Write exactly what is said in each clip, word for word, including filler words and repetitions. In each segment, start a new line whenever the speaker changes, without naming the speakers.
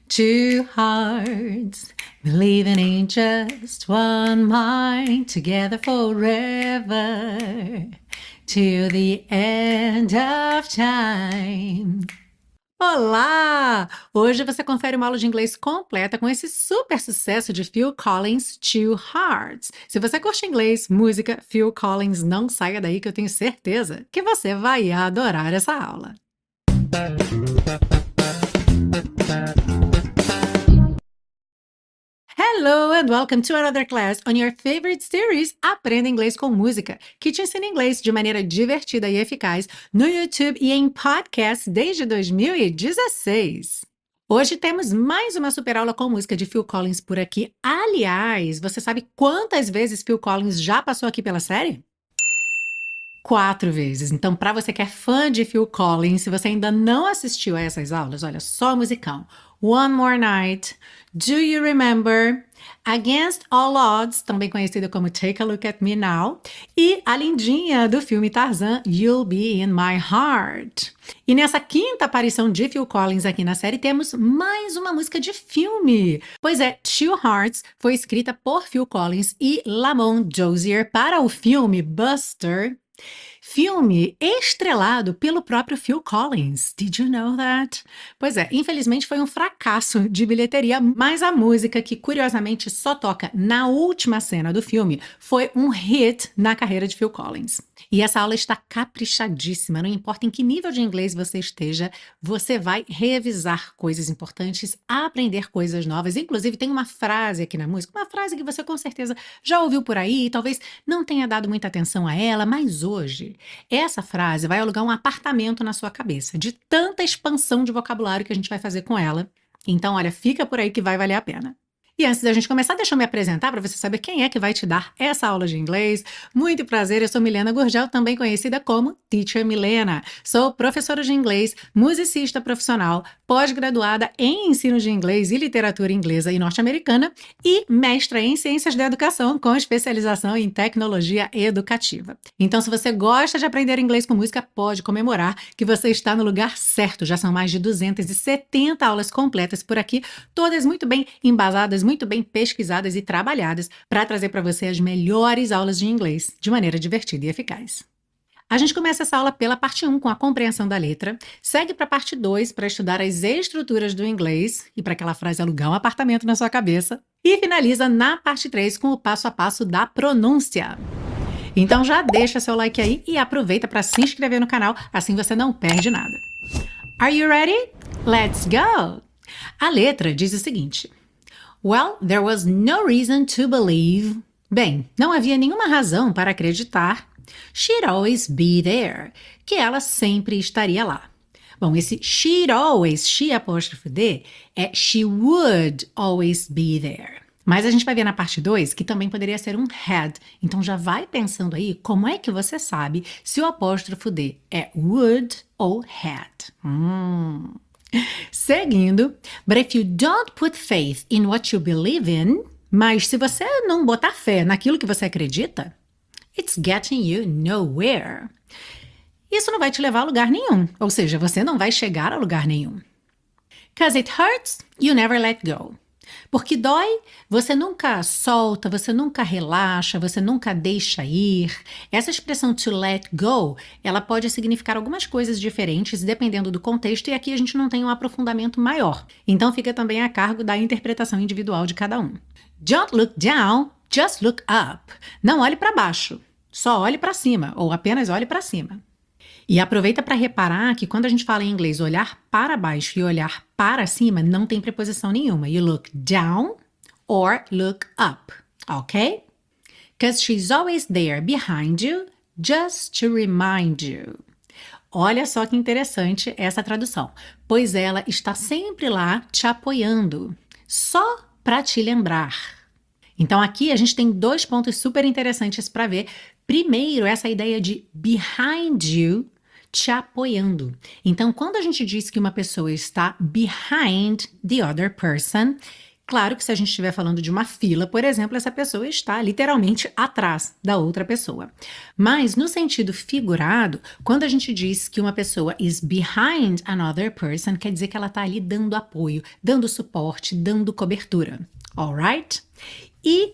Two hearts believing in just one mind, together forever, till the end of time. Olá! Hoje você confere uma aula de inglês completa com esse super sucesso de Phil Collins, Two Hearts. Se você curte inglês, música, Phil Collins, não saia daí que eu tenho certeza que você vai adorar essa aula. Hello and welcome to another class on your favorite series Aprenda Inglês com Música, que te ensina inglês de maneira divertida e eficaz no YouTube e em podcast desde dois mil e dezesseis. Hoje temos mais uma super aula com música de Phil Collins por aqui. Aliás, você sabe quantas vezes Phil Collins já passou aqui pela série? Quatro vezes. Então, para você que é fã de Phil Collins, se você ainda não assistiu a essas aulas, olha só musicão. One More Night, Do You Remember, Against All Odds, também conhecida como Take a Look at Me Now, e a lindinha do filme Tarzan, You'll Be in My Heart. E nessa quinta aparição de Phil Collins aqui na série, temos mais uma música de filme. Pois é, Two Hearts foi escrita por Phil Collins e Lamont Dozier para o filme Buster, filme estrelado pelo próprio Phil Collins. Did you know that? Pois é, infelizmente foi um fracasso de bilheteria, mas a música, que curiosamente só toca na última cena do filme, foi um hit na carreira de Phil Collins. E essa aula está caprichadíssima, não importa em que nível de inglês você esteja, você vai revisar coisas importantes, aprender coisas novas. Inclusive tem uma frase aqui na música, uma frase que você com certeza já ouviu por aí, talvez não tenha dado muita atenção a ela, mas hoje essa frase vai alugar um apartamento na sua cabeça, de tanta expansão de vocabulário que a gente vai fazer com ela. Então, olha, fica por aí que vai valer a pena. E antes da gente começar, deixa eu me apresentar para você saber quem é que vai te dar essa aula de inglês. Muito prazer, eu sou Milena Gurgel, também conhecida como Teacher Milena. Sou professora de inglês, musicista profissional, pós-graduada em ensino de inglês e literatura inglesa e norte-americana e mestra em ciências da educação com especialização em tecnologia educativa. Então, se você gosta de aprender inglês com música, pode comemorar que você está no lugar certo. Já são mais de duzentas e setenta aulas completas por aqui, todas muito bem embasadas, muito bem pesquisadas e trabalhadas para trazer para você as melhores aulas de inglês de maneira divertida e eficaz. A gente começa essa aula pela parte um com a compreensão da letra, segue para a parte dois para estudar as estruturas do inglês e para aquela frase alugar um apartamento na sua cabeça, e finaliza na parte três com o passo a passo da pronúncia. Então já deixa seu like aí e aproveita para se inscrever no canal, assim você não perde nada. Are you ready? Let's go! A letra diz o seguinte: Well, there was no reason to believe. Bem, não havia nenhuma razão para acreditar. She'd always be there. Que ela sempre estaria lá. Bom, esse she'd always, she apóstrofo D, é she would always be there. Mas a gente vai ver na parte dois que também poderia ser um had. Então já vai pensando aí como é que você sabe se o apóstrofo D é would ou had. Hum... Seguindo, but if you don't put faith in what you believe in, mas se você não botar fé naquilo que você acredita, it's getting you nowhere. Isso não vai te levar a lugar nenhum, ou seja, você não vai chegar a lugar nenhum. 'Cause it hurts, you never let go. Porque dói, você nunca solta, você nunca relaxa, você nunca deixa ir. Essa expressão to let go, ela pode significar algumas coisas diferentes dependendo do contexto, e aqui a gente não tem um aprofundamento maior. Então fica também a cargo da interpretação individual de cada um. Don't look down, just look up. Não olhe para baixo, só olhe para cima, ou apenas olhe para cima. E aproveita para reparar que quando a gente fala em inglês olhar para baixo e olhar para cima, não tem preposição nenhuma. You look down or look up, ok? Because she's always there behind you, just to remind you. Olha só que interessante essa tradução. Pois ela está sempre lá te apoiando, só para te lembrar. Então aqui a gente tem dois pontos super interessantes para ver. Primeiro, essa ideia de behind you, te apoiando. Então, quando a gente diz que uma pessoa está behind the other person, Claro que se a gente estiver falando de uma fila, por exemplo, essa pessoa está literalmente atrás da outra pessoa. Mas no sentido figurado, quando a gente diz que uma pessoa is behind another person, quer dizer que ela está ali dando apoio, dando suporte, dando cobertura. Alright? E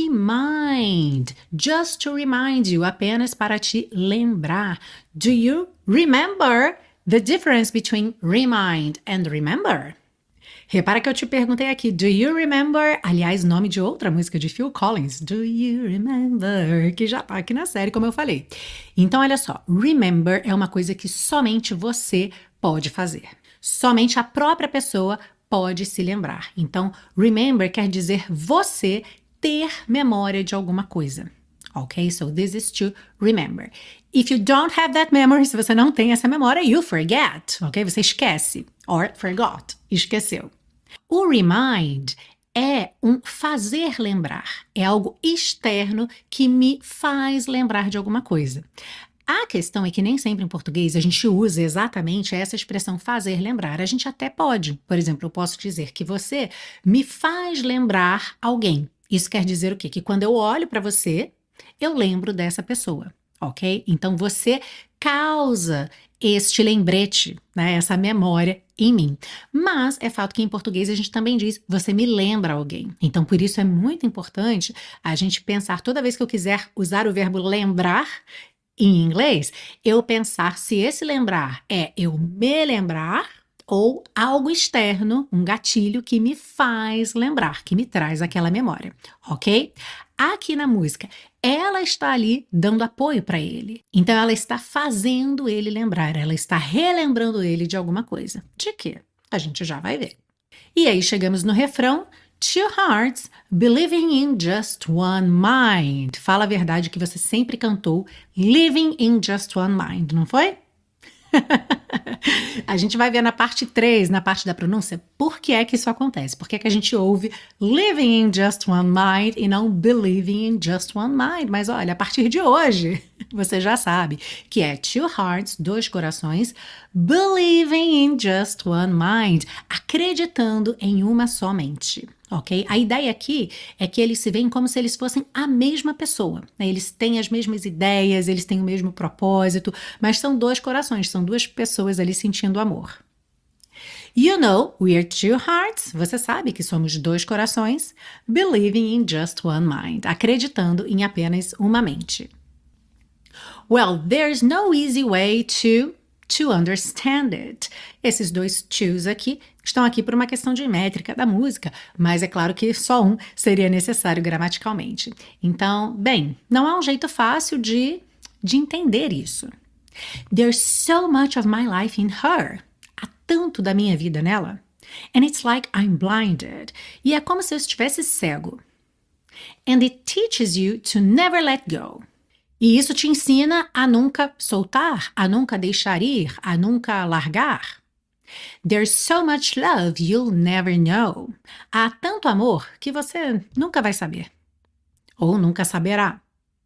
remind, just to remind you, apenas para te lembrar. Do you remember the difference between remind and remember? Repara que eu te perguntei aqui, do you remember? Aliás, nome de outra música de Phil Collins, do you remember? Que já tá aqui na série, como eu falei. Então, olha só, remember é uma coisa que somente você pode fazer. Somente a própria pessoa pode se lembrar. Então, remember quer dizer você ter memória de alguma coisa. Ok? So, this is to remember. If you don't have that memory, se você não tem essa memória, you forget. Ok? Você esquece. Or forgot. Esqueceu. O remind é um fazer lembrar, é algo externo que me faz lembrar de alguma coisa. A questão é que nem sempre em português a gente usa exatamente essa expressão fazer lembrar. A gente até pode, por exemplo, eu posso dizer que você me faz lembrar alguém. Isso quer dizer o quê? Que quando eu olho para você, eu lembro dessa pessoa, ok? Então você causa este lembrete, né, essa memória em mim. Mas é fato que em português a gente também diz, você me lembra alguém. Então, por isso é muito importante a gente pensar, toda vez que eu quiser usar o verbo lembrar em inglês, eu pensar se esse lembrar é eu me lembrar ou algo externo, um gatilho que me faz lembrar, que me traz aquela memória, ok? Aqui na música, ela está ali dando apoio para ele. Então, ela está fazendo ele lembrar, ela está relembrando ele de alguma coisa. De quê? A gente já vai ver. E aí, chegamos no refrão. Two hearts believing in just one mind. Fala a verdade que você sempre cantou living in just one mind, não foi? A gente vai ver na parte três, na parte da pronúncia, por que é que isso acontece. Por que é que a gente ouve living in just one mind e não believing in just one mind. Mas olha, a partir de hoje, você já sabe que é two hearts, dois corações, believing in just one mind, acreditando em uma só mente. Ok? A ideia aqui é que eles se veem como se eles fossem a mesma pessoa, né? Eles têm as mesmas ideias, eles têm o mesmo propósito, mas são dois corações, são duas pessoas ali sentindo amor. You know, we're two hearts, você sabe que somos dois corações, believing in just one mind, acreditando em apenas uma mente. Well, there's no easy way to... to understand it. Esses dois to's aqui estão aqui por uma questão de métrica da música, mas é claro que só um seria necessário gramaticalmente. Então, bem, não há um jeito fácil de, de entender isso. There's so much of my life in her. Há tanto da minha vida nela. And it's like I'm blinded. E é como se eu estivesse cego. And it teaches you to never let go. E isso te ensina a nunca soltar, a nunca deixar ir, a nunca largar. There's so much love you'll never know. Há tanto amor que você nunca vai saber. Ou nunca saberá.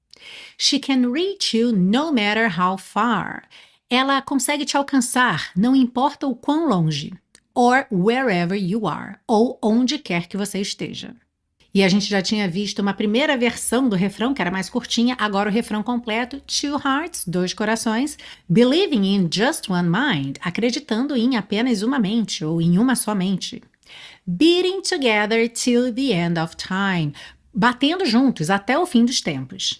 She can reach you no matter how far. Ela consegue te alcançar, não importa o quão longe. Or wherever you are. Ou onde quer que você esteja. E a gente já tinha visto uma primeira versão do refrão, que era mais curtinha, agora o refrão completo, two hearts, dois corações, believing in just one mind, acreditando em apenas uma mente, ou em uma só mente. Beating together till the end of time, batendo juntos até o fim dos tempos.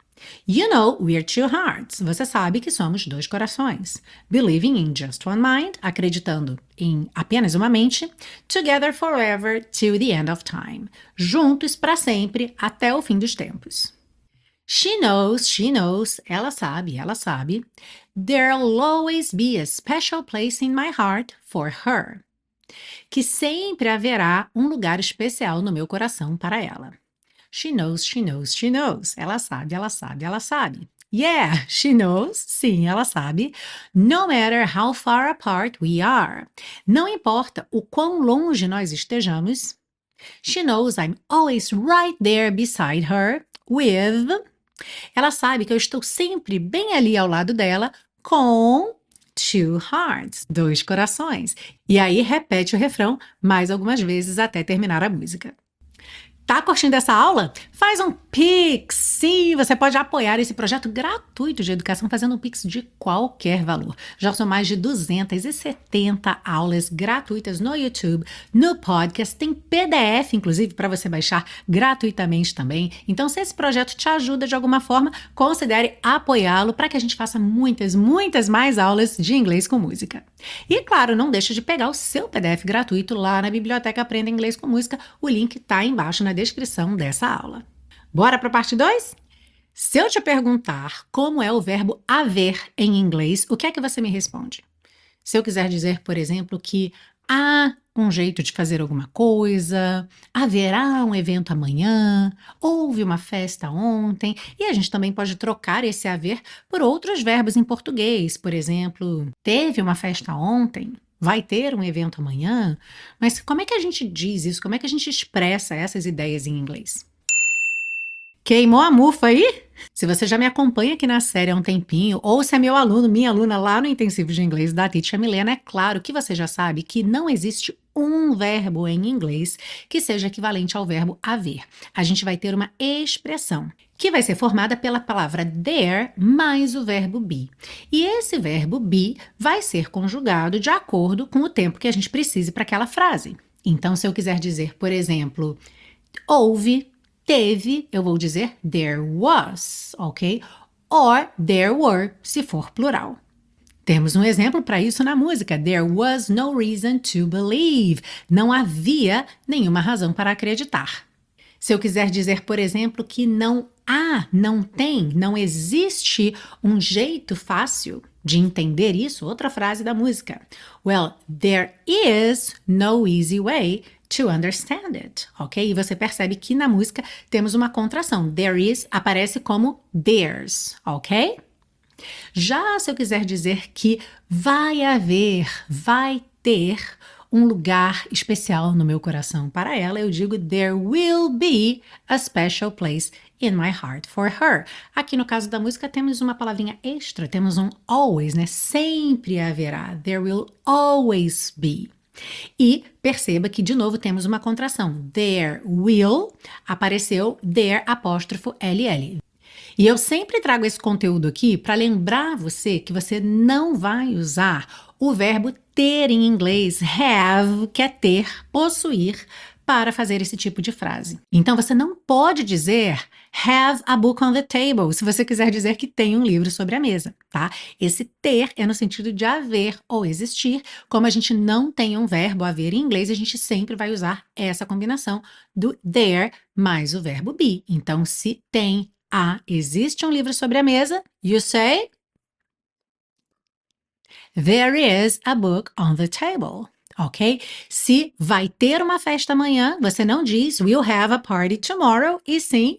You know, we're two hearts. Você sabe que somos dois corações. Believing in just one mind, acreditando em apenas uma mente. Together forever till the end of time. Juntos para sempre até o fim dos tempos. She knows, she knows, ela sabe, ela sabe. There'll always be a special place in my heart for her. Que sempre haverá um lugar especial no meu coração para ela. She knows, she knows, she knows. Ela sabe, ela sabe, ela sabe. Yeah, she knows. Sim, ela sabe. No matter how far apart we are. Não importa o quão longe nós estejamos. She knows I'm always right there beside her with... Ela sabe que eu estou sempre bem ali ao lado dela com... two hearts, dois corações. E aí repete o refrão mais algumas vezes até terminar a música. Tá curtindo essa aula? Faz um Pix! Sim, você pode apoiar esse projeto gratuito de educação fazendo um Pix de qualquer valor. Já são mais de duzentas e setenta aulas gratuitas no YouTube, no podcast, tem P D F, inclusive, para você baixar gratuitamente também. Então, se esse projeto te ajuda de alguma forma, considere apoiá-lo para que a gente faça muitas, muitas mais aulas de inglês com música. E, claro, não deixe de pegar o seu P D F gratuito lá na Biblioteca Aprenda Inglês com Música. O link está embaixo na descrição dessa aula. Bora para a parte dois? Se eu te perguntar como é o verbo haver em inglês, o que é que você me responde? Se eu quiser dizer, por exemplo, que há um jeito de fazer alguma coisa, haverá um evento amanhã, houve uma festa ontem, e a gente também pode trocar esse haver por outros verbos em português, por exemplo, teve uma festa ontem, vai ter um evento amanhã, mas como é que a gente diz isso? Como é que a gente expressa essas ideias em inglês? Queimou a mufa aí? Se você já me acompanha aqui na série há um tempinho, ou se é meu aluno, minha aluna lá no intensivo de inglês da Teacher Milena, é claro que você já sabe que não existe um verbo em inglês que seja equivalente ao verbo haver. A gente vai ter uma expressão que vai ser formada pela palavra there mais o verbo be. E esse verbo be vai ser conjugado de acordo com o tempo que a gente precise para aquela frase. Então, se eu quiser dizer, por exemplo, houve, teve, eu vou dizer there was, ok? Or there were, se for plural. Temos um exemplo para isso na música. There was no reason to believe. Não havia nenhuma razão para acreditar. Se eu quiser dizer, por exemplo, que não há, não tem, não existe um jeito fácil de entender isso, outra frase da música. Well, there is no easy way to understand it, ok? E você percebe que na música temos uma contração. There is aparece como there's, ok? Já se eu quiser dizer que vai haver, vai ter um lugar especial no meu coração para ela, eu digo there will be a special place in my heart for her. Aqui no caso da música temos uma palavrinha extra, temos um always, né? Sempre haverá. There will always be. E perceba que de novo temos uma contração. There will, apareceu there apóstrofo ll. E eu sempre trago esse conteúdo aqui para lembrar você que você não vai usar o verbo ter em inglês, have, que é ter, possuir, para fazer esse tipo de frase. Então você não pode dizer have a book on the table, se você quiser dizer que tem um livro sobre a mesa, tá? Esse ter é no sentido de haver ou existir. Como a gente não tem um verbo haver em inglês, a gente sempre vai usar essa combinação do there mais o verbo be. Então, se tem Ah, existe um livro sobre a mesa? You say? There is a book on the table. Ok? Se vai ter uma festa amanhã, você não diz we'll have a party tomorrow, e sim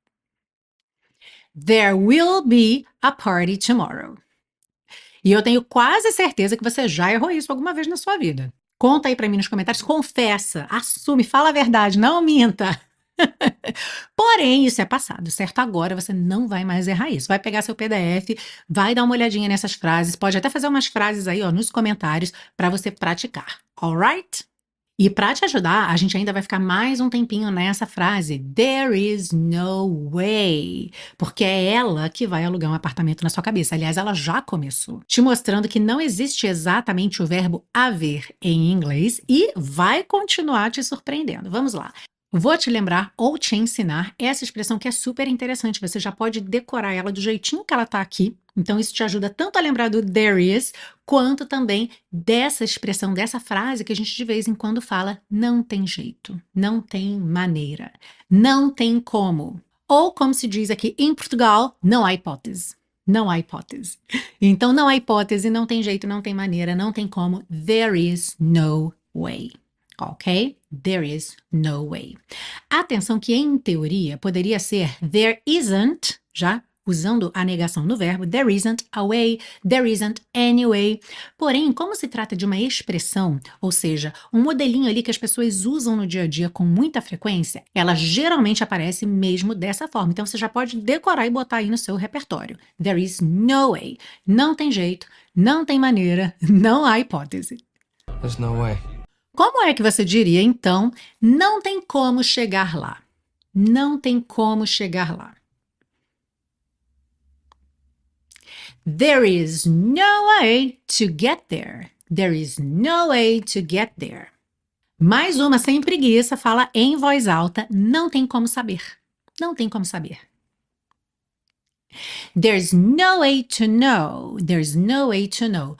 there will be a party tomorrow. E eu tenho quase certeza que você já errou isso alguma vez na sua vida. Conta aí pra mim nos comentários, confessa, assume, fala a verdade, não minta. Porém, isso é passado, certo? Agora você não vai mais errar isso. Vai pegar seu P D F, vai dar uma olhadinha nessas frases, pode até fazer umas frases aí, ó, nos comentários para você praticar, alright? E para te ajudar, a gente ainda vai ficar mais um tempinho nessa frase, there is no way, porque é ela que vai alugar um apartamento na sua cabeça. Aliás, ela já começou, te mostrando que não existe exatamente o verbo haver em inglês e vai continuar te surpreendendo. Vamos lá. Vou te lembrar ou te ensinar essa expressão que é super interessante. Você já pode decorar ela do jeitinho que ela tá aqui. Então, isso te ajuda tanto a lembrar do there is, quanto também dessa expressão, dessa frase que a gente de vez em quando fala, não tem jeito, não tem maneira, não tem como. Ou, como se diz aqui em Portugal, não há hipótese. Não há hipótese. Então, não há hipótese, não tem jeito, não tem maneira, não tem como. There is no way. Ok? There is no way. Atenção que, em teoria, poderia ser there isn't, já usando a negação no verbo there isn't a way, there isn't any way. Porém, como se trata de uma expressão, ou seja, um modelinho ali que as pessoas usam no dia a dia com muita frequência, ela geralmente aparece mesmo dessa forma. Então você já pode decorar e botar aí no seu repertório. There is no way. Não tem jeito, não tem maneira, não há hipótese.
There's no way.
Como é que você diria, então, não tem como chegar lá? Não tem como chegar lá. There is no way to get there. There is no way to get there. Mais uma sem preguiça, fala em voz alta, não tem como saber. Não tem como saber. There's no way to know. There's no way to know.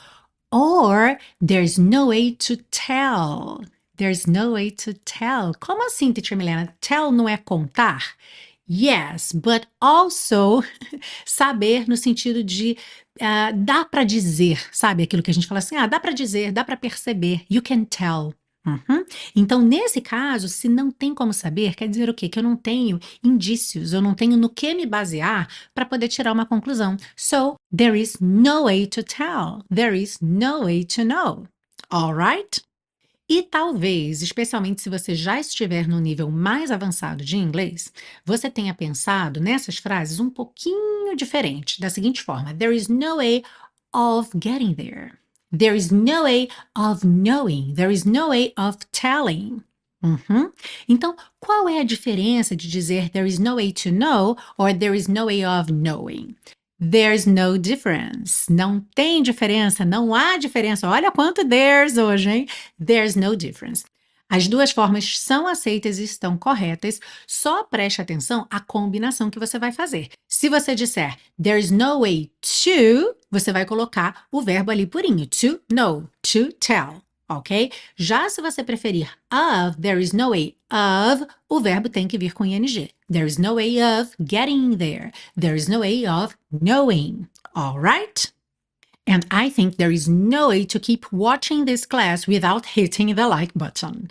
Or there's no way to tell. There's no way to tell. Como assim, Teacher Milena? Tell não é contar? Yes, but also saber no sentido de uh, dá para dizer, sabe? Aquilo que a gente fala assim, ah, dá para dizer, dá para perceber. You can tell. Uhum. Então, nesse caso, se não tem como saber, quer dizer o quê? Que eu não tenho indícios, eu não tenho no que me basear para poder tirar uma conclusão. So, there is no way to tell. There is no way to know. Alright? E talvez, especialmente se você já estiver no nível mais avançado de inglês, você tenha pensado nessas frases um pouquinho diferente, da seguinte forma: There is no way of getting there. There is no way of knowing. There is no way of telling. Uhum. Então, qual é a diferença de dizer there is no way to know or there is no way of knowing? There's no difference. Não tem diferença, não há diferença. Olha quanto there's hoje, hein? There's no difference. As duas formas são aceitas e estão corretas, só preste atenção à combinação que você vai fazer. Se você disser there's no way to, você vai colocar o verbo ali purinho, to know, to tell, ok? Já se você preferir of, there is no way of, o verbo tem que vir com ing. There is no way of getting there. There is no way of knowing, alright? And I think there is no way to keep watching this class without hitting the like button.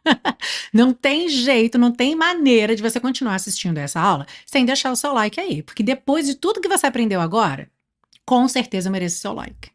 Não tem jeito, não tem maneira de você continuar assistindo essa aula sem deixar o seu like aí, porque depois de tudo que você aprendeu agora, com certeza merece o seu like.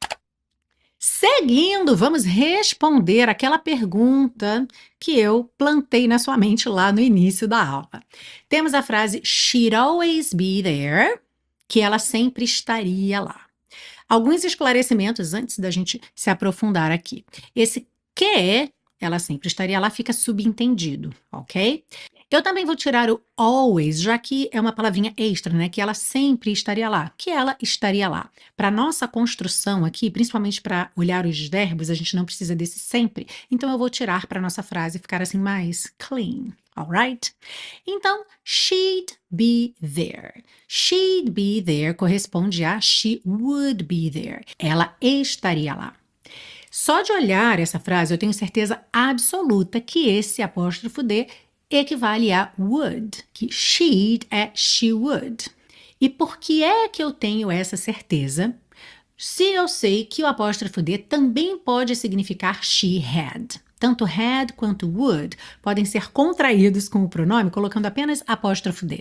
Seguindo, vamos responder aquela pergunta que eu plantei na sua mente lá no início da aula. Temos a frase she'd always be there, que ela sempre estaria lá. Alguns esclarecimentos antes da gente se aprofundar aqui. Esse que, ela sempre estaria lá, fica subentendido, ok? Eu também vou tirar o always, já que é uma palavrinha extra, né? Que ela sempre estaria lá, que ela estaria lá. Para nossa construção aqui, principalmente para olhar os verbos, a gente não precisa desse sempre. Então eu vou tirar para nossa frase ficar assim mais clean, alright? Então, she'd be there. She'd be there corresponde a she would be there. Ela estaria lá. Só de olhar essa frase, eu tenho certeza absoluta que esse apóstrofo D equivale a would, que she'd é she would. E por que é que eu tenho essa certeza? Se eu sei que o apóstrofo D também pode significar she had. Tanto had quanto would podem ser contraídos com o pronome colocando apenas apóstrofo D.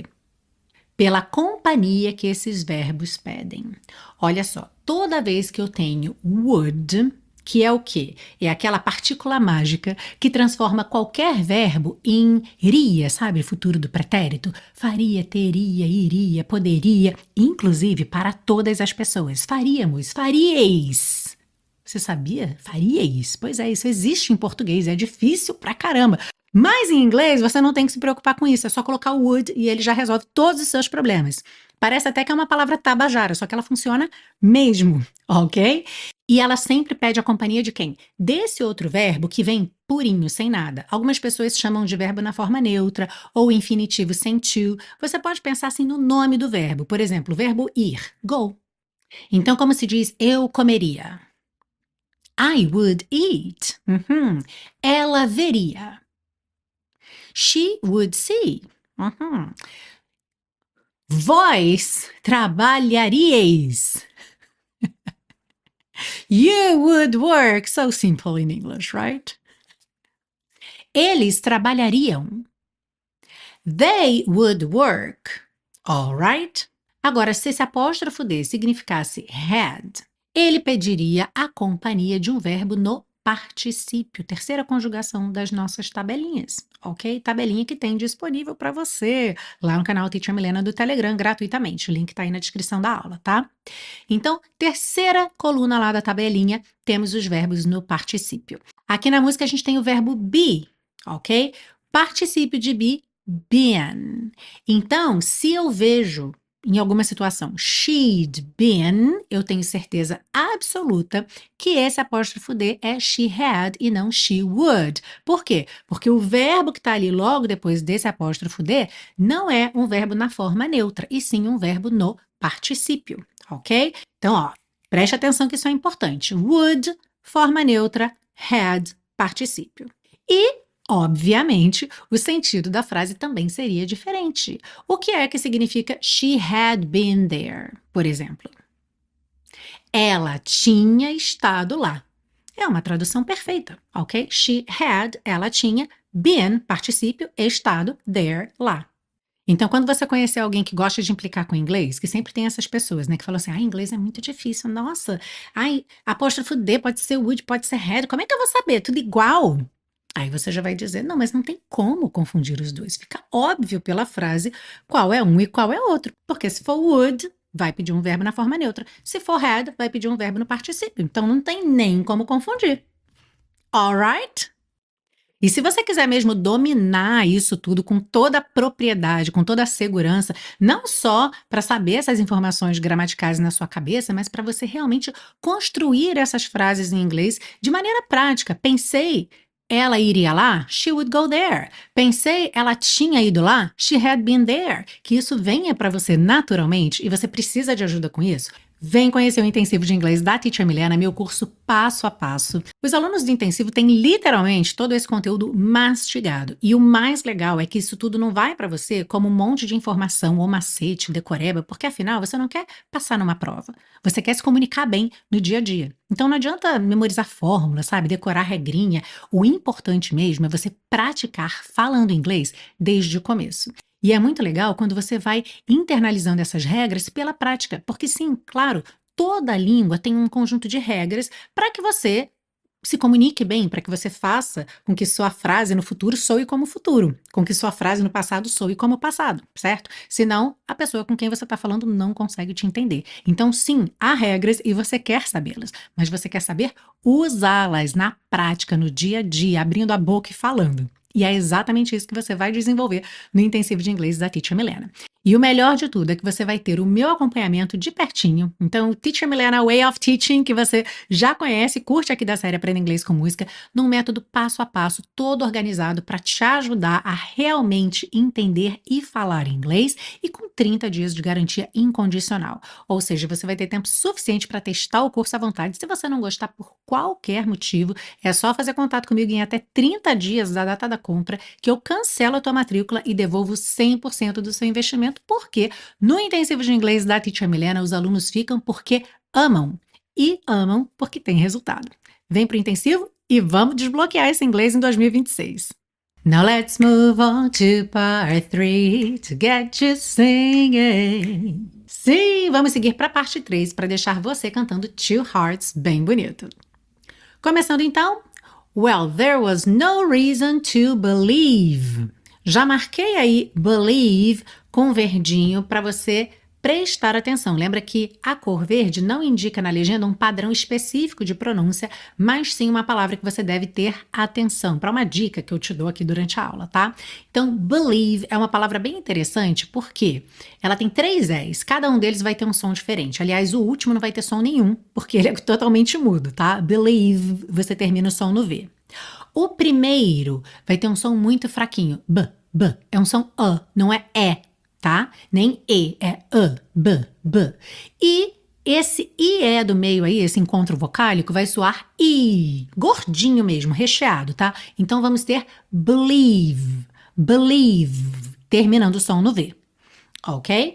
Pela companhia que esses verbos pedem. Olha só, toda vez que eu tenho would, que é o quê? É aquela partícula mágica que transforma qualquer verbo em iria, sabe? Futuro do pretérito. Faria, teria, iria, poderia, inclusive para todas as pessoas. Faríamos, faríeis. Você sabia? Faríeis. Pois é, isso existe em português, é difícil pra caramba. Mas em inglês você não tem que se preocupar com isso, é só colocar o would e ele já resolve todos os seus problemas. Parece até que é uma palavra tabajara, só que ela funciona mesmo, ok? E ela sempre pede a companhia de quem? Desse outro verbo que vem purinho, sem nada. Algumas pessoas chamam de verbo na forma neutra ou infinitivo sem to. Você pode pensar assim no nome do verbo. Por exemplo, o verbo ir, go. Então, como se diz eu comeria? I would eat. Uhum. Ela veria. She would see. Uhum. Vós trabalharíeis. You would work. So simple in English, right? Eles trabalhariam. They would work. All right? Agora, se esse apóstrofo D significasse had, ele pediria a companhia de um verbo no particípio, terceira conjugação das nossas tabelinhas, ok? Tabelinha que tem disponível para você lá no canal Teacher Milena do Telegram gratuitamente. O link está aí na descrição da aula, tá? Então, terceira coluna lá da tabelinha, temos os verbos no particípio. Aqui na música a gente tem o verbo be, ok? Particípio de be, been. Então, se eu vejo em alguma situação she'd been, eu tenho certeza absoluta que esse apóstrofo D é she had e não she would. Por quê? Porque o verbo que está ali logo depois desse apóstrofo D não é um verbo na forma neutra, e sim um verbo no particípio, ok? Então, ó, preste atenção que isso é importante. Would, forma neutra, had, particípio. E, obviamente, o sentido da frase também seria diferente. O que é que significa she had been there, por exemplo? Ela tinha estado lá. É uma tradução perfeita, ok? She had, ela tinha, been, particípio, estado, there, lá. Então, quando você conhecer alguém que gosta de implicar com inglês, que sempre tem essas pessoas, né, que falam assim, ah, inglês é muito difícil, nossa, ai, apóstrofo D pode ser would, pode ser had, como é que eu vou saber? Tudo igual. Aí você já vai dizer, não, mas não tem como confundir os dois. Fica óbvio pela frase qual é um e qual é outro. Porque se for would, vai pedir um verbo na forma neutra. Se for had, vai pedir um verbo no particípio. Então não tem nem como confundir. Alright? E se você quiser mesmo dominar isso tudo com toda a propriedade, com toda a segurança, não só para saber essas informações gramaticais na sua cabeça, mas para você realmente construir essas frases em inglês de maneira prática. Pensei, ela iria lá? She would go there. Pensei, ela tinha ido lá? She had been there. Que isso venha para você naturalmente e você precisa de ajuda com isso. Vem conhecer o Intensivo de Inglês da Teacher Milena, meu curso passo a passo. Os alunos do Intensivo têm literalmente todo esse conteúdo mastigado. E o mais legal é que isso tudo não vai para você como um monte de informação ou macete, decoreba, porque afinal você não quer passar numa prova. Você quer se comunicar bem no dia a dia. Então não adianta memorizar fórmula, sabe? Decorar regrinha. O importante mesmo é você praticar falando inglês desde o começo. E é muito legal quando você vai internalizando essas regras pela prática, porque sim, claro, toda língua tem um conjunto de regras para que você se comunique bem, para que você faça com que sua frase no futuro soe como futuro, com que sua frase no passado soe como passado, certo? Senão, a pessoa com quem você está falando não consegue te entender. Então, sim, há regras e você quer sabê-las, mas você quer saber usá-las na prática, no dia a dia, abrindo a boca e falando. E é exatamente isso que você vai desenvolver no Intensivo de Inglês da Teacher Milena. E o melhor de tudo é que você vai ter o meu acompanhamento de pertinho. Então, Teacher Milena Way of Teaching, que você já conhece, curte aqui da série Aprenda Inglês com Música, num método passo a passo, todo organizado para te ajudar a realmente entender e falar inglês e com trinta dias de garantia incondicional. Ou seja, você vai ter tempo suficiente para testar o curso à vontade. Se você não gostar por qualquer motivo, é só fazer contato comigo em até trinta dias da data da compra, que eu cancelo a tua matrícula e devolvo cem por cento do seu investimento, porque no Intensivo de Inglês da Teacher Milena, os alunos ficam porque amam. E amam porque tem resultado. Vem pro Intensivo e vamos desbloquear esse inglês em dois mil e vinte e seis. Now let's move on to part three to get you singing. Sim, vamos seguir para a parte três para deixar você cantando Two Hearts bem bonito. Começando então, well, there was no reason to believe. Já marquei aí believe com verdinho para você prestar atenção. Lembra que a cor verde não indica na legenda um padrão específico de pronúncia, mas sim uma palavra que você deve ter atenção, para uma dica que eu te dou aqui durante a aula, tá? Então, believe é uma palavra bem interessante porque ela tem três S, cada um deles vai ter um som diferente. Aliás, o último não vai ter som nenhum, porque ele é totalmente mudo, tá? Believe, você termina o som no V. O primeiro vai ter um som muito fraquinho, B, B, é um som A, não é E, tá? Nem E, é A, B, B. E esse I E do meio aí, esse encontro vocálico, vai soar I, gordinho mesmo, recheado, tá? Então vamos ter believe, believe, terminando o som no V, ok?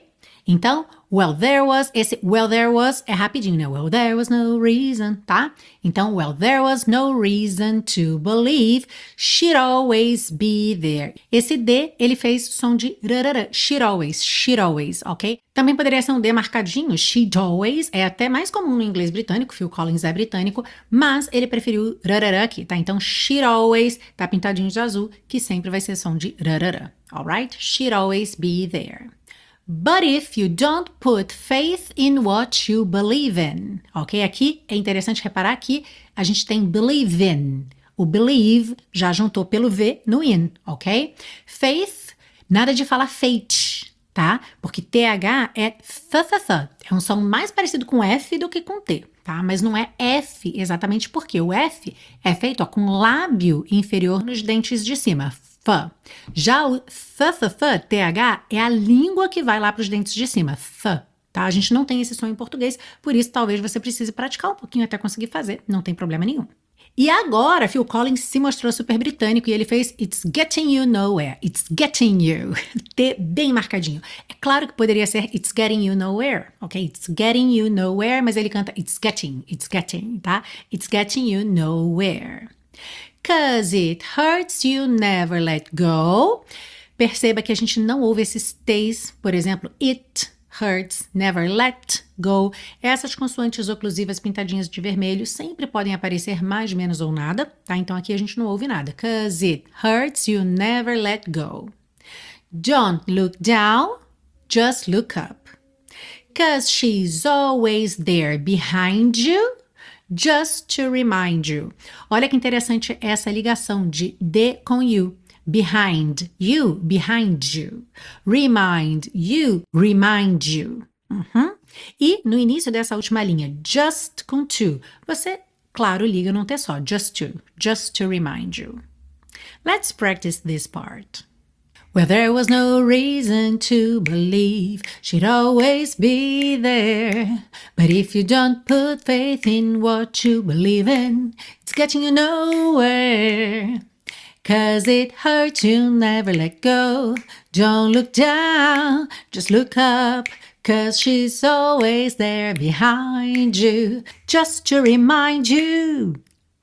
Então, well, there was, esse well, there was é rapidinho, né? Well, there was no reason, tá? Então, well, there was no reason to believe she'd always be there. Esse D, ele fez som de rarará, she'd always, she'd always, ok? Também poderia ser um D marcadinho, she'd always, é até mais comum no inglês britânico, Phil Collins é britânico, mas ele preferiu rarará aqui, tá? Então, she'd always, tá pintadinho de azul, que sempre vai ser som de rarará, alright? She'd always be there. But if you don't put faith in what you believe in, ok? Aqui é interessante reparar que a gente tem believe in. O believe já juntou pelo V no in, ok? Faith, nada de falar fate, tá? Porque T H é th, th, th. É um som mais parecido com F do que com T, tá? Mas não é F exatamente porque o F é feito ó, com lábio inferior nos dentes de cima. F. Já o th, th, th, T H, é a língua que vai lá para os dentes de cima. Th, tá? A gente não tem esse som em português, por isso talvez você precise praticar um pouquinho até conseguir fazer, não tem problema nenhum. E agora, Phil Collins se mostrou super britânico e ele fez It's Getting You Nowhere, It's Getting You, T bem marcadinho. É claro que poderia ser It's Getting You Nowhere, ok? It's Getting You Nowhere, mas ele canta It's Getting, It's Getting, tá? It's Getting You Nowhere. Cause it hurts you never let go. Perceba que a gente não ouve esses T's, por exemplo, it hurts, never let go. Essas consoantes oclusivas pintadinhas de vermelho sempre podem aparecer mais, menos ou nada, tá? Então aqui a gente não ouve nada. Cause it hurts you never let go. Don't look down, just look up. Cause she's always there behind you. Just to remind you. Olha que interessante essa ligação de D com you. Behind you, behind you. Remind you, remind you. Uhum. E no início dessa última linha, just com to, você, claro, liga num T só. Just to, just to remind you. Let's practice this part. Well, there was no reason to believe she'd always be there. But if you don't put faith in what you believe in, it's getting you nowhere. Cause it hurts you, never let go. Don't look down, just look up. Cause she's always there behind you, just to remind you.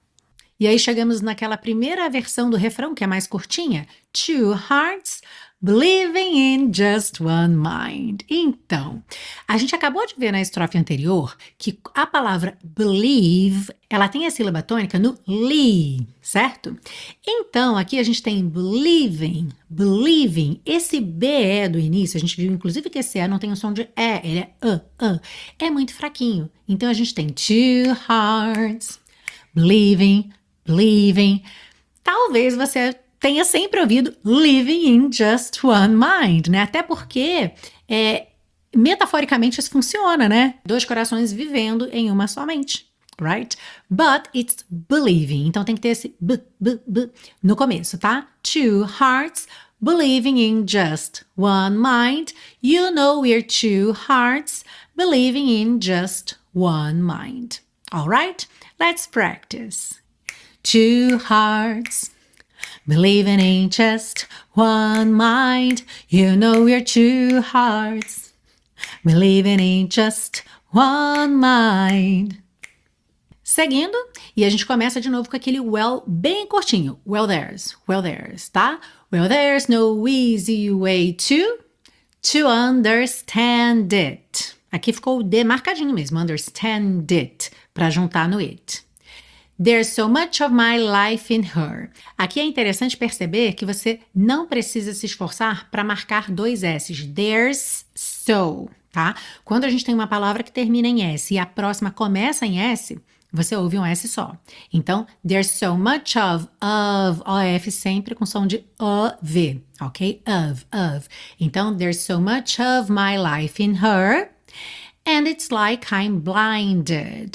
E aí chegamos naquela primeira versão do refrão, que é mais curtinha. Two hearts believing in just one mind. Então, a gente acabou de ver na estrofe anterior que a palavra believe, ela tem a sílaba tônica no li, certo? Então, aqui a gente tem believing, believing. Esse B E do início, a gente viu inclusive que esse E não tem o som de E, ele é A, A. É muito fraquinho. Então, a gente tem two hearts believing, believing. Talvez você tenha sempre ouvido living in just one mind, né? Até porque, é, metaforicamente, isso funciona, né? Dois corações vivendo em uma só mente, right? But it's believing. Então tem que ter esse b, b, b no começo, tá? Two hearts believing in just one mind. You know we're two hearts believing in just one mind. All right? Let's practice. Two hearts believing in just one mind. You know we're two hearts believing in just one mind. Seguindo, e a gente começa de novo com aquele well bem curtinho. Well, there's, well, there's, tá? Well, there's no easy way to, to understand it. Aqui ficou o D marcadinho mesmo, understand it, para juntar no it. There's so much of my life in her. Aqui é interessante perceber que você não precisa se esforçar para marcar dois S's. There's so, tá? Quando a gente tem uma palavra que termina em S e a próxima começa em S, você ouve um S só. Então, there's so much of, of, O F sempre com som de O V, ok? Of, of. Então, there's so much of my life in her, and it's like I'm blinded.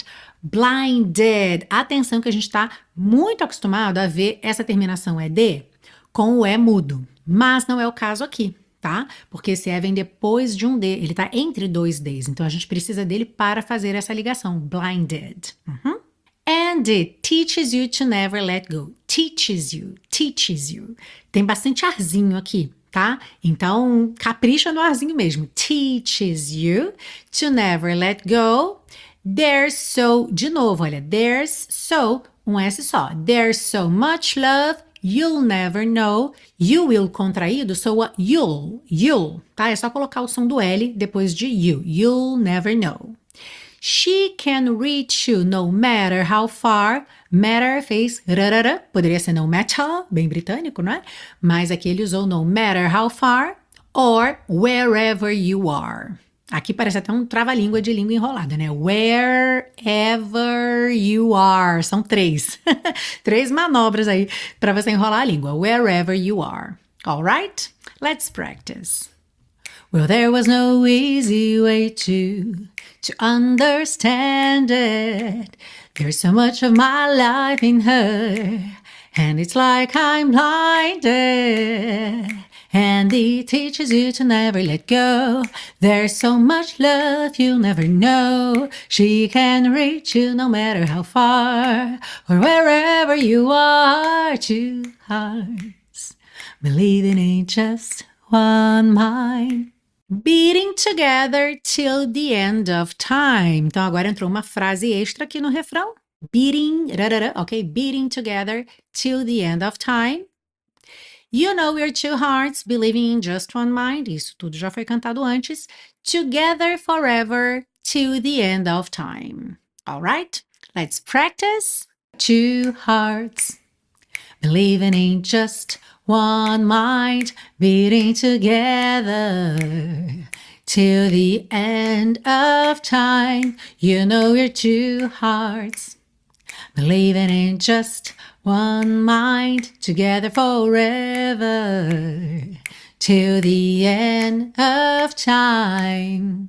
Blinded. Atenção que a gente está muito acostumado a ver essa terminação E D com o E mudo, mas não é o caso aqui, tá? Porque esse E vem depois de um D, ele está entre dois Ds, então a gente precisa dele para fazer essa ligação, blinded. Uhum. And it teaches you to never let go. Teaches you, teaches you. Tem bastante arzinho aqui, tá? Então, capricha no arzinho mesmo. Teaches you to never let go. There's so, de novo, olha, there's so, um S só. There's so much love, you'll never know. You will contraído soa you'll, you'll, tá? É só colocar o som do L depois de you. You'll never know. She can reach you no matter how far. Matter fez rarara, poderia ser no matter, bem britânico, não é? Mas aqui ele usou no matter how far or wherever you are. Aqui parece até um trava-língua de língua enrolada, né? Wherever you are. São três. Três manobras aí para você enrolar a língua. Wherever you are. Alright? Let's practice. Well, there was no easy way to, to understand it. There's so much of my life in her, and it's like I'm blinded. And he teaches you to never let go. There's so much love you'll never know. She can reach you no matter how far, or wherever you are. Two hearts believing in just one mind, beating together till the end of time. Então agora entrou uma frase extra aqui no refrão. Beating, rarara, ok? Beating together till the end of time. You know we're two hearts believing in just one mind. Isso tudo já foi cantado antes. Together forever till the end of time. Alright? Let's practice. Two hearts believing in just one mind, beating together till the end of time. You know we're two hearts believing in just one mind, together forever till the end of time.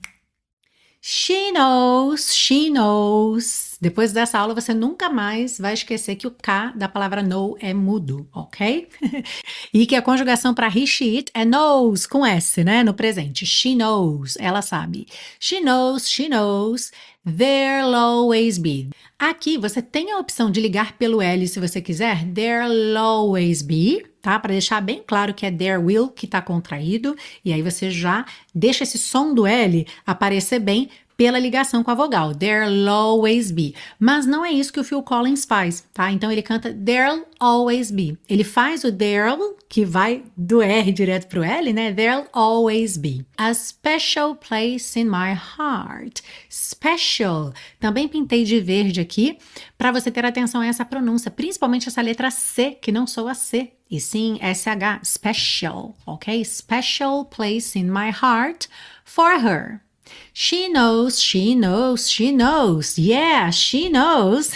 She knows, she knows. Depois dessa aula você nunca mais vai esquecer que o K da palavra know é mudo, ok? E que a conjugação para he, she, it é knows, com S, né? No presente. She knows, ela sabe. She knows, she knows, there'll always be. Aqui você tem a opção de ligar pelo L se você quiser, there'll always be, tá? Para deixar bem claro que é there will que está contraído, e aí você já deixa esse som do L aparecer bem pela ligação com a vogal, there'll always be. Mas não é isso que o Phil Collins faz, tá? Então ele canta there'll always be. Ele faz o there'll, que vai do R direto pro L, né? There'll always be. A special place in my heart. Special. Também pintei de verde aqui para você ter atenção a essa pronúncia, principalmente essa letra C, que não soa C, e sim S H, special, ok? Special place in my heart for her. She knows, she knows, she knows. Yeah, she knows.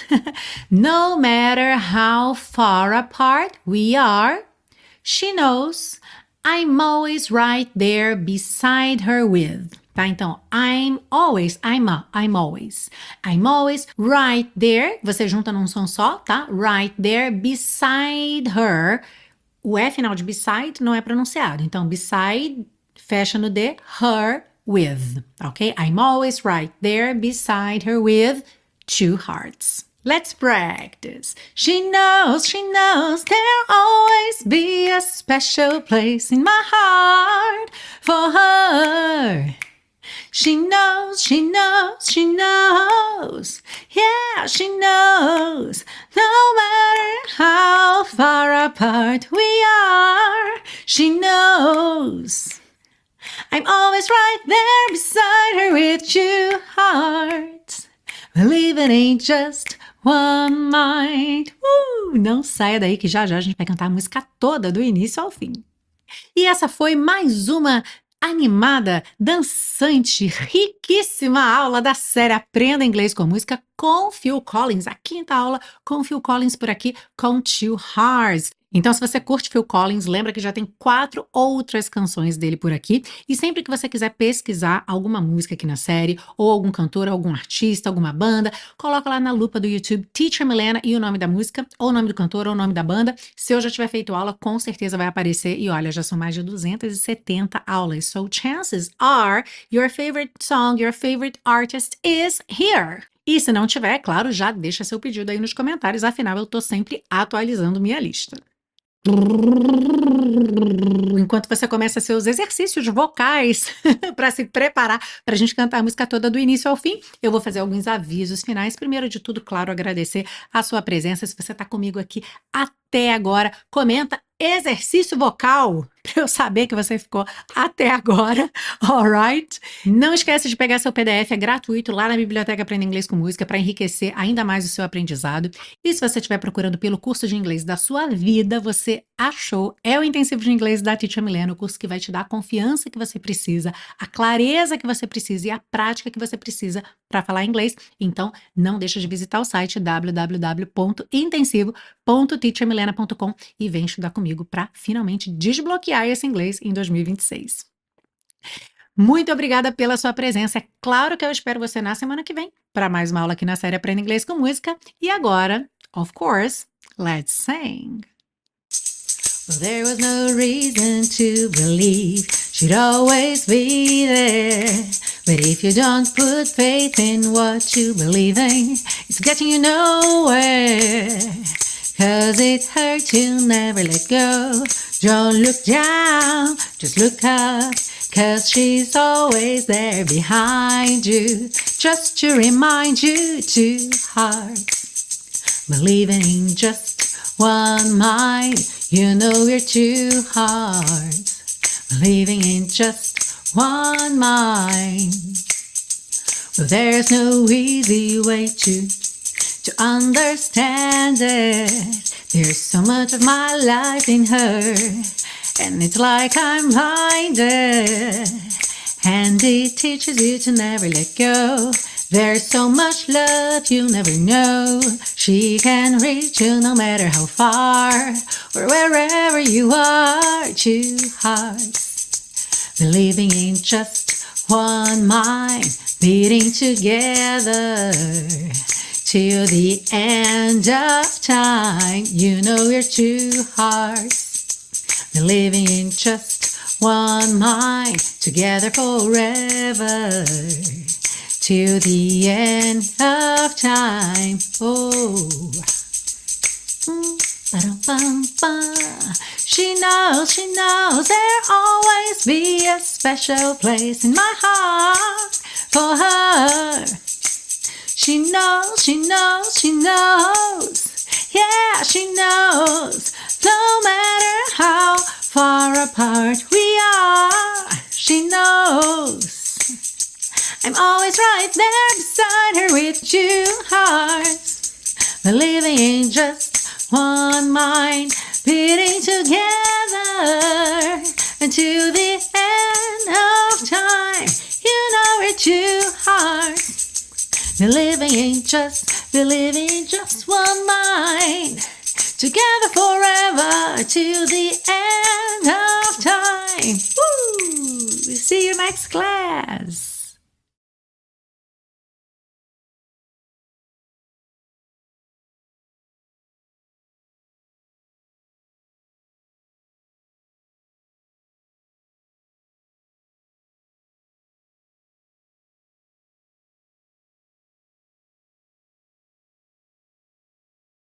No matter how far apart we are, she knows I'm always right there beside her with. Tá? Então, I'm always, I'm a, I'm always. I'm always right there. Você junta num som só, tá? Right there beside her. O E final de beside não é pronunciado. Então, beside, fecha no D, her, with, okay? I'm always right there beside her with two hearts. Let's practice. She knows, she knows there'll always be a special place in my heart for her. She knows, she knows, she knows. Yeah, she knows. No matter how far apart we are, she knows. I'm always right there beside her with two hearts, believing in just one mind. Uh, não saia daí que já já a gente vai cantar a música toda do início ao fim. E essa foi mais uma animada, dançante, riquíssima aula da série Aprenda Inglês com Música com Phil Collins. A quinta aula com Phil Collins por aqui com Two Hearts. Então, se você curte Phil Collins, lembra que já tem quatro outras canções dele por aqui. E sempre que você quiser pesquisar alguma música aqui na série, ou algum cantor, algum artista, alguma banda, coloca lá na lupa do YouTube Teacher Milena e o nome da música, ou o nome do cantor, ou o nome da banda. Se eu já tiver feito aula, com certeza vai aparecer. E olha, já são mais de duzentas e setenta aulas. So chances are your favorite song, your favorite artist is here. E se não tiver, claro, já deixa seu pedido aí nos comentários. Afinal, eu tô sempre atualizando minha lista. Enquanto você começa seus exercícios vocais para se preparar para a gente cantar a música toda do início ao fim, eu vou fazer alguns avisos finais. Primeiro de tudo, claro, agradecer a sua presença. Se você está comigo aqui até agora, comenta exercício vocal para eu saber que você ficou até agora, alright? Não esquece de pegar seu P D F, é gratuito lá na Biblioteca Aprenda Inglês com Música para enriquecer ainda mais o seu aprendizado. E se você estiver procurando pelo curso de inglês da sua vida, você achou, é o Intensivo de Inglês da Teacher Milena, o curso que vai te dar a confiança que você precisa, a clareza que você precisa e a prática que você precisa para falar inglês. Então, não deixa de visitar o site w w w ponto intensivo ponto teacher milena ponto com e vem estudar comigo para finalmente desbloquear esse inglês em dois mil e vinte e seis. Muito obrigada pela sua presença. É claro que eu espero você na semana que vem para mais uma aula aqui na série Aprenda Inglês com Música. E agora, of course, let's sing. Well, there was no reason to believe she'd always be there. But if you don't put faith in what you believe in, it's getting you nowhere. Cause it hurts, you'll never let go. Don't look down, just look up. Cause she's always there behind you, just to remind you two hearts believing in just one mind. You know we're two hearts believing in just one mind. Well, there's no easy way to to understand it. There's so much of my life in her, and it's like I'm blinded. And it teaches you to never let go. There's so much love you never know. She can reach you no matter how far, or wherever you are. Two hearts believing in just one mind, beating together till the end of time. You know we're two hearts believing in just one mind, together forever till the end of time. Oh, she knows, she knows there'll always be a special place in my heart for her. She knows, she knows, she knows, yeah, she knows. No matter how far apart we are, she knows. I'm always right there beside her with two hearts, believing in just one mind, beating together until the end of time. You know we're two hearts, believing in just, believing in just one mind, together forever till the end of time. Woo! See you next class.